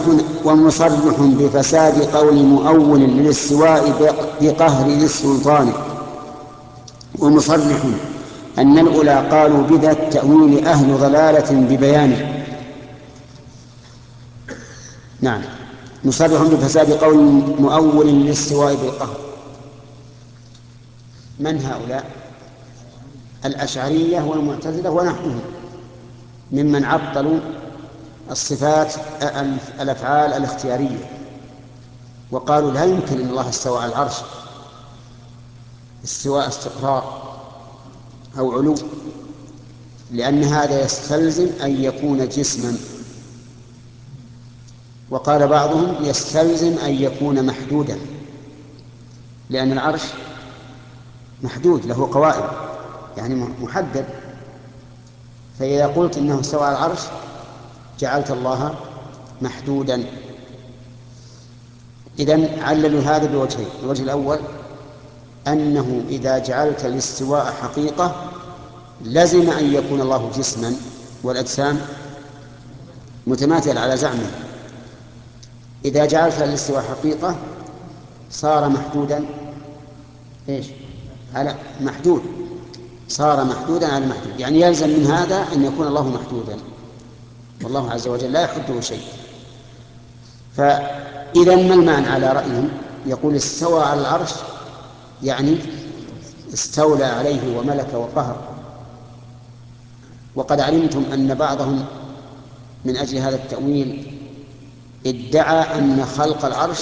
ومصرح بفساد قول مؤول للاستواء بقهر ذي السلطان. ومصرح أن الأولى قالوا بذا التأويل أهل ضلالة ببيانه. نعم، مصرح بفساد قول مؤول للاستواء بالقهر. من هؤلاء؟ الأشعرية والمعتزلة ونحوهم ممن عطلوا الصفات الأفعال الاختيارية، وقالوا لا يمكن أن الله استوى على العرش استواء استقرار أو علو، لأن هذا يستلزم أن يكون جسما. وقال بعضهم يستلزم أن يكون محدودا، لأن العرش محدود له قوائم، يعني محدد. فإذا قلت إنه استوى على العرش جعلت الله محدودا. إذن عللوا هذا بوجهين: الوجه الأول أنه إذا جعلت الاستواء حقيقة لزم أن يكون الله جسما، والأجسام متماثلة على زعمه. إذا جعلت الاستواء حقيقة صار محدودا على محدود، صار محدودا على محدود، يعني يلزم من هذا أن يكون الله محدودا، والله عز وجل لا يحده شيء. فإذا ما المعنى على رأيهم؟ يقول استوى على العرش يعني استولى عليه وملك وقهر. وقد علمتم أن بعضهم من أجل هذا التأويل ادعى أن خلق العرش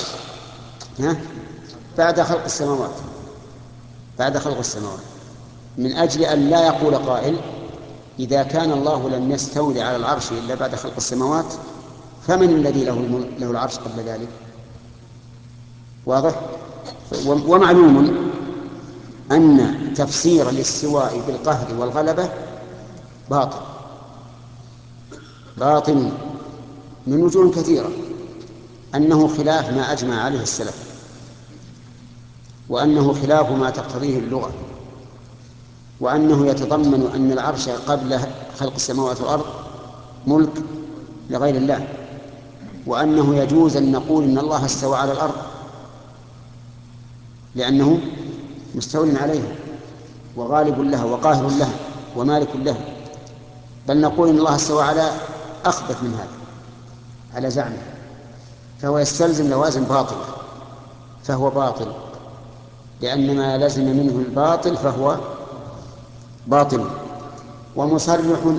بعد خلق السماوات، بعد خلق السماوات، من أجل أن لا يقول قائل إذا كان الله لم يستولي على العرش إلا بعد خلق السماوات فمن الذي له العرش قبل ذلك؟ واضح؟ ومعلوم أن تفسير الاستواء بالقهر والغلبة باطل من وجوه كثيرة، أنه خلاف ما أجمع عليه السلف، وأنه خلاف ما تقتضيه اللغة، وأنه يتضمن أن العرش قبل خلق السماوات والأرض ملك لغير الله، وأنه يجوز أن نقول إن الله استوى على الأرض لأنه مستول عليها وغالب لها وقاهر لها ومالك لها، بل نقول إن الله استوى على أخبث من هذا على زعمه، فهو يستلزم لوازم باطلة، فهو باطل، لأن ما لزم منه الباطل فهو باطل. ومصرح